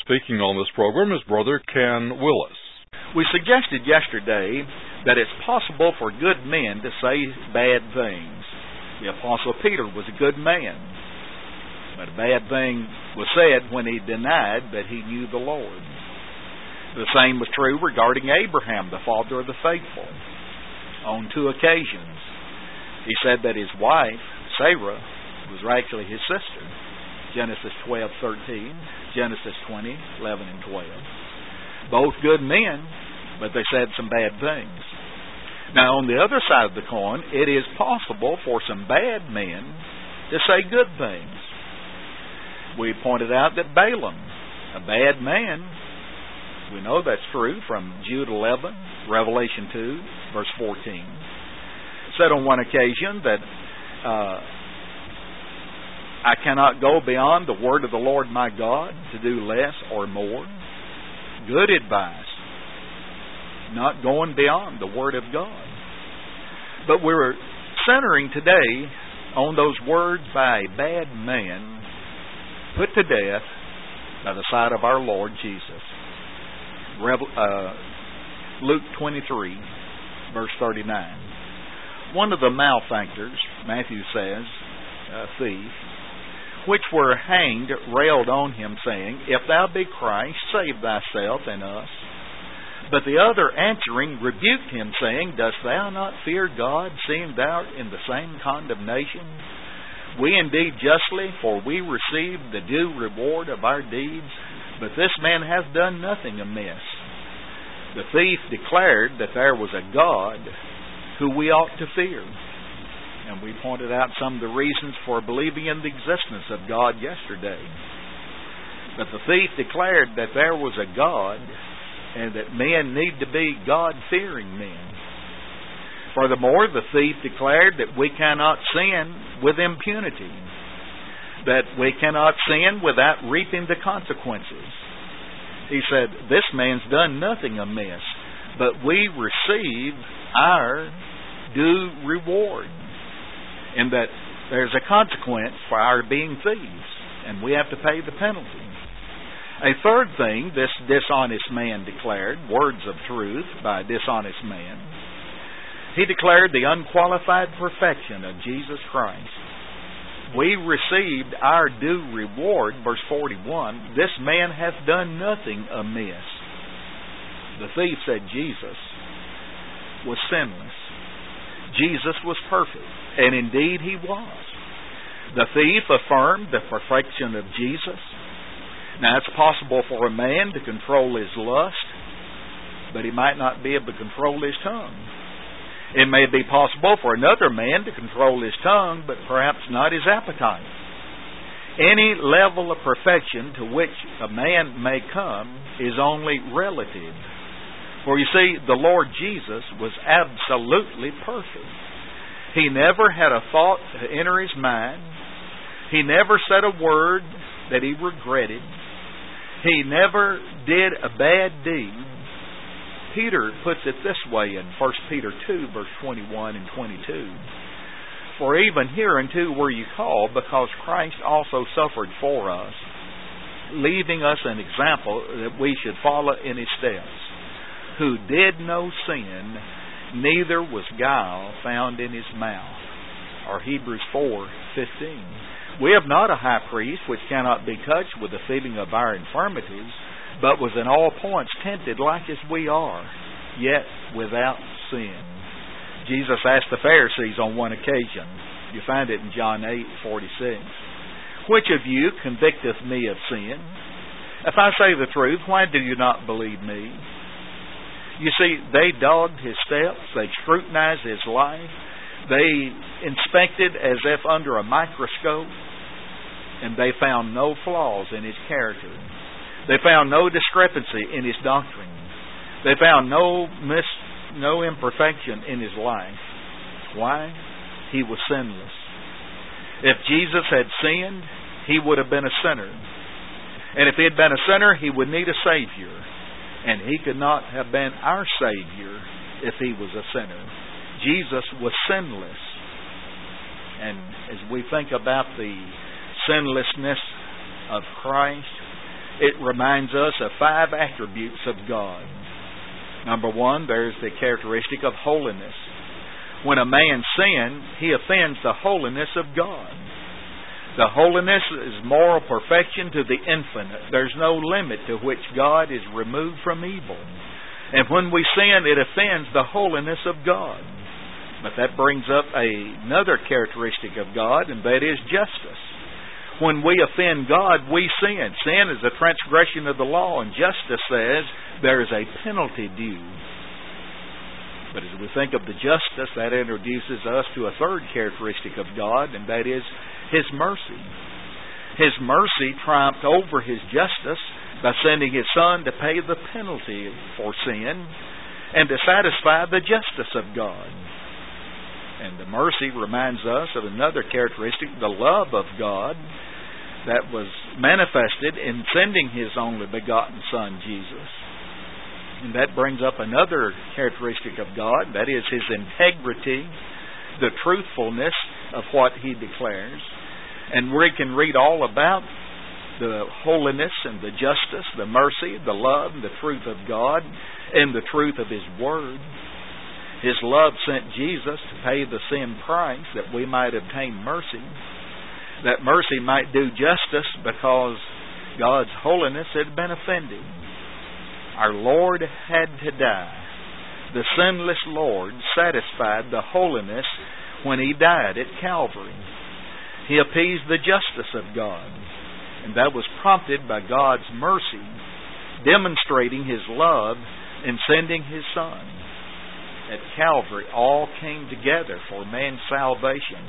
Speaking on this program is Brother Ken Willis. We suggested yesterday that it's possible for good men to say bad things. The Apostle Peter was a good man, but a bad thing was said when he denied that he knew the Lord. The same was true regarding Abraham, the father of the faithful. On 2 occasions, he said that his wife, Sarah, was actually his sister. Genesis 12:13, Genesis 20:11 and 12. Both good men, but they said some bad things. Now, on the other side of the coin, it is possible for some bad men to say good things. We pointed out that Balaam, a bad man, we know that's true from Jude 11, Revelation 2, verse 14, said on one occasion that I cannot go beyond the word of the Lord my God to do less or more. Good advice. Not going beyond the word of God. But we're centering today on those words by a bad man put to death by the side of our Lord Jesus. Luke 23, verse 39. One of the malefactors, Matthew says, a thief, which were hanged, railed on him, saying, If thou be Christ, save thyself and us. But the other answering rebuked him, saying, Dost thou not fear God, seeing thou art in the same condemnation? We indeed justly, for we receive the due reward of our deeds, but this man hath done nothing amiss. The thief declared that there was a God who we ought to fear. And we pointed out some of the reasons for believing in the existence of God yesterday. But the thief declared that there was a God and that men need to be God-fearing men. Furthermore, the thief declared that we cannot sin with impunity, that we cannot sin without reaping the consequences. He said, this man's done nothing amiss, but we receive our due reward, and that there's a consequence for our being thieves, and we have to pay the penalty. A third thing this dishonest man declared, words of truth by a dishonest man, he declared the unqualified perfection of Jesus Christ. We received our due reward, verse 41, this man hath done nothing amiss. The thief said Jesus was sinless. Jesus was perfect, and indeed he was. The thief affirmed the perfection of Jesus. Now, it's possible for a man to control his lust, but he might not be able to control his tongue. It may be possible for another man to control his tongue, but perhaps not his appetite. Any level of perfection to which a man may come is only relative. For you see, the Lord Jesus was absolutely perfect. He never had a thought to enter his mind. He never said a word that he regretted. He never did a bad deed. Peter puts it this way in 1 Peter 2, verse 21 and 22. For even hereunto were ye called, because Christ also suffered for us, leaving us an example that we should follow in his steps, who did no sin, neither was guile found in his mouth. Or Hebrews 4:15. We have not a high priest which cannot be touched with the feeling of our infirmities, but was in all points tempted like as we are, yet without sin. Jesus asked the Pharisees on one occasion, you find it in John 8:46, which of you convicteth me of sin? If I say the truth, why do you not believe me? You see, they dogged his steps, they scrutinized his life, they inspected as if under a microscope, and they found no flaws in his character. They found no discrepancy in his doctrine. They found no imperfection in his life. Why? He was sinless. If Jesus had sinned, he would have been a sinner. And if he had been a sinner, he would need a Savior. And he could not have been our Savior if he was a sinner. Jesus was sinless. And as we think about the sinlessness of Christ, it reminds us of 5 attributes of God. Number 1, there's the characteristic of holiness. When a man sins, he offends the holiness of God. The holiness is moral perfection to the infinite. There's no limit to which God is removed from evil. And when we sin, it offends the holiness of God. But that brings up another characteristic of God, and that is justice. When we offend God, we sin. Sin is a transgression of the law, and justice says there is a penalty due. But as we think of the justice, that introduces us to a third characteristic of God, and that is His mercy. His mercy triumphed over His justice by sending His Son to pay the penalty for sin and to satisfy the justice of God. And the mercy reminds us of another characteristic, the love of God, that was manifested in sending His only begotten Son, Jesus. And that brings up another characteristic of God, that is His integrity, the truthfulness of what He declares. And we can read all about the holiness and the justice, the mercy, the love, and the truth of God, and the truth of His Word. His love sent Jesus to pay the sin price that we might obtain mercy. That mercy might do justice because God's holiness had been offended. Our Lord had to die. The sinless Lord satisfied the holiness when He died at Calvary. He appeased the justice of God, and that was prompted by God's mercy, demonstrating His love in sending His Son. At Calvary, all came together for man's salvation.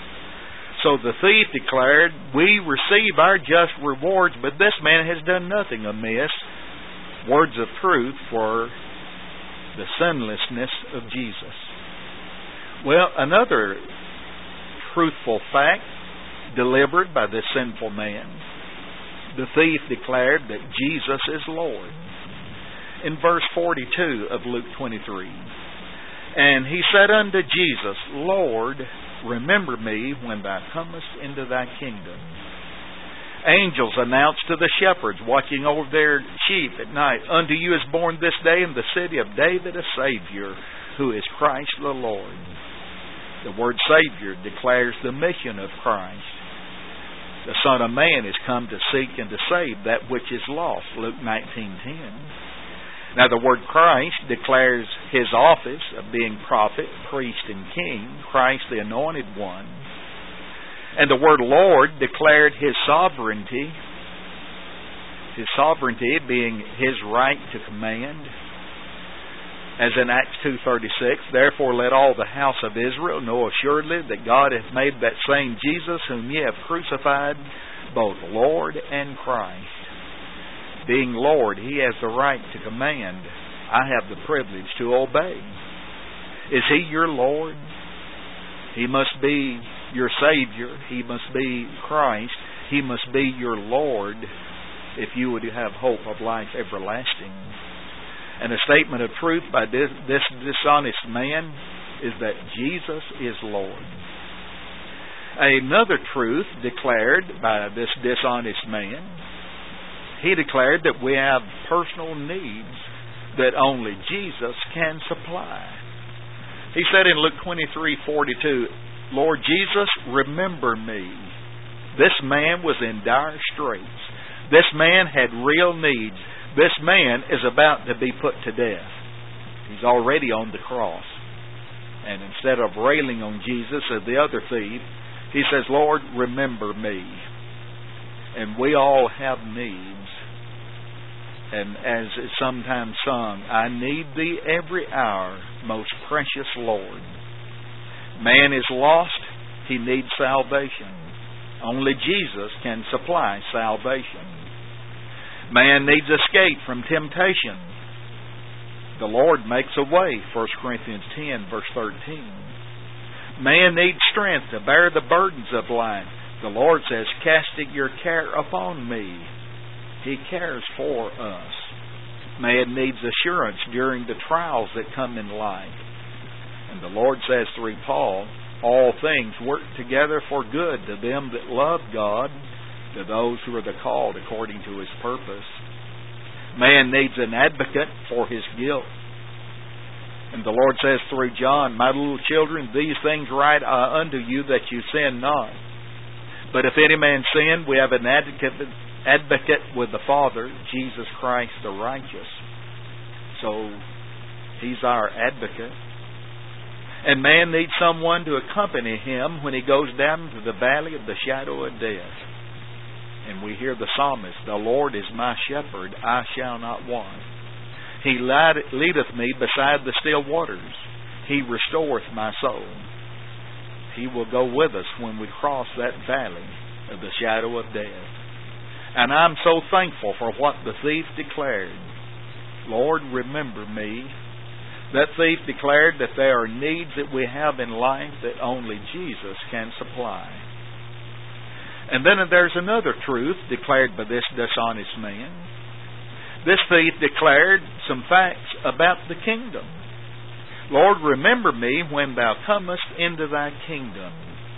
So the thief declared, "We receive our just rewards, but this man has done nothing amiss." Words of truth for the sinlessness of Jesus. Well, another truthful fact delivered by this sinful man, the thief declared that Jesus is Lord. In verse 42 of Luke 23, "And he said unto Jesus, Lord, remember me when thou comest into thy kingdom." Angels announced to the shepherds watching over their sheep at night, "Unto you is born this day in the city of David a Savior, who is Christ the Lord." The word Savior declares the mission of Christ. The Son of Man is come to seek and to save that which is lost, Luke 19:10. Now the word Christ declares His office of being prophet, priest, and king, Christ the Anointed One. And the word Lord declared His sovereignty being His right to command. As in Acts 2:36, "Therefore let all the house of Israel know assuredly that God hath made that same Jesus whom ye have crucified both Lord and Christ." Being Lord, He has the right to command. I have the privilege to obey. Is He your Lord? He must be your Savior. He must be Christ. He must be your Lord if you would have hope of life everlasting. And a statement of truth by this dishonest man is that Jesus is Lord. Another truth declared by this dishonest man, he declared that we have personal needs that only Jesus can supply. He said in Luke 23:42, "Lord Jesus, remember me." This man was in dire straits. This man had real needs. This man is about to be put to death. He's already on the cross. And instead of railing on Jesus as the other thief, he says, "Lord, remember me." And we all have needs. And as is sometimes sung, "I need Thee every hour, most precious Lord." Man is lost. He needs salvation. Only Jesus can supply salvation. Man needs escape from temptation. The Lord makes a way, 1 Corinthians 10, verse 13. Man needs strength to bear the burdens of life. The Lord says, "Cast your care upon me." He cares for us. Man needs assurance during the trials that come in life. And the Lord says through Paul, "All things work together for good to them that love God, to those who are the called according to His purpose. Man needs an advocate for his guilt. And the Lord says through John, "My little children, these things write I unto you that you sin not. But if any man sin, we have an advocate with the Father, Jesus Christ the righteous." So, He's our advocate. And man needs someone to accompany him when he goes down into the valley of the shadow of death. And we hear the psalmist, "The Lord is my shepherd, I shall not want. He leadeth me beside the still waters. He restoreth my soul." He will go with us when we cross that valley of the shadow of death. And I'm so thankful for what the thief declared. "Lord, remember me." That thief declared that there are needs that we have in life that only Jesus can supply. And then there's another truth declared by this dishonest man. This thief declared some facts about the kingdom. "Lord, remember me when thou comest into thy kingdom."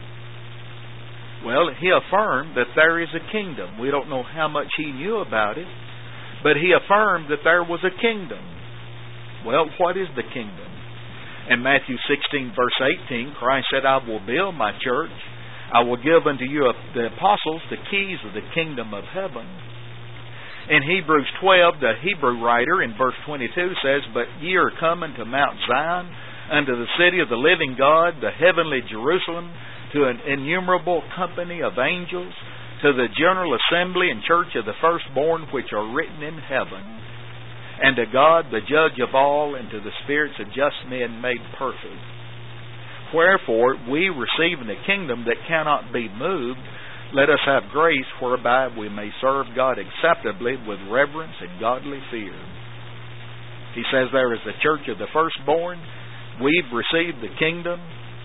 Well, he affirmed that there is a kingdom. We don't know how much he knew about it, but he affirmed that there was a kingdom. Well, what is the kingdom? In Matthew 16, verse 18, Christ said, "I will build my church. I will give unto you, the apostles, the keys of the kingdom of heaven." In Hebrews 12, the Hebrew writer in verse 22 says, "But ye are coming to Mount Zion, unto the city of the living God, the heavenly Jerusalem, to an innumerable company of angels, to the general assembly and church of the firstborn which are written in heaven, and to God the judge of all, and to the spirits of just men made perfect. Wherefore, we receiving a kingdom that cannot be moved, let us have grace whereby we may serve God acceptably with reverence and godly fear." He says there is a church of the firstborn. We've received the kingdom.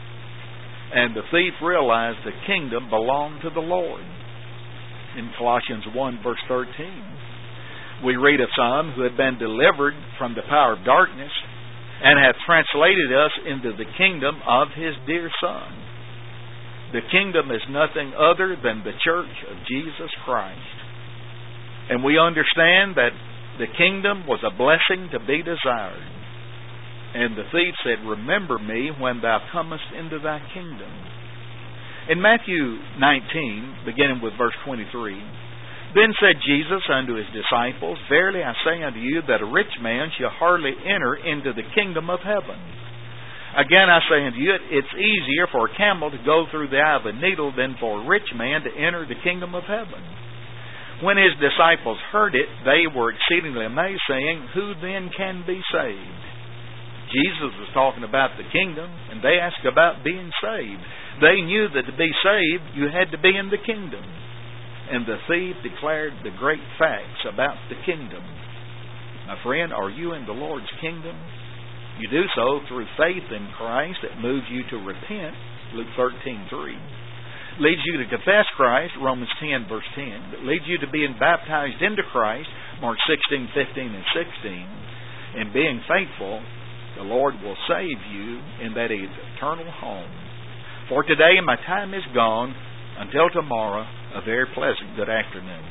And the thief realized the kingdom belonged to the Lord. In Colossians 1, verse 13, we read of some who had been delivered from the power of darkness and hath translated us into the kingdom of His dear Son. The kingdom is nothing other than the church of Jesus Christ. And we understand that the kingdom was a blessing to be desired. And the thief said, "Remember me when thou comest into thy kingdom." In Matthew 19, beginning with verse 23, "Then said Jesus unto His disciples, Verily I say unto you, that a rich man shall hardly enter into the kingdom of heaven. Again I say unto you, it's easier for a camel to go through the eye of a needle than for a rich man to enter the kingdom of heaven." When His disciples heard it, they were exceedingly amazed, saying, "Who then can be saved?" Jesus was talking about the kingdom, and they asked about being saved. They knew that to be saved, you had to be in the kingdom. And the thief declared the great facts about the kingdom. My friend, are you in the Lord's kingdom? You do so through faith in Christ that moves you to repent, Luke 13:3. Leads you to confess Christ, Romans 10, verse 10. That leads you to being baptized into Christ, Mark 16, 15, and 16. And being faithful, the Lord will save you in that eternal home. For today, my time is gone. Until tomorrow, a very pleasant good afternoon.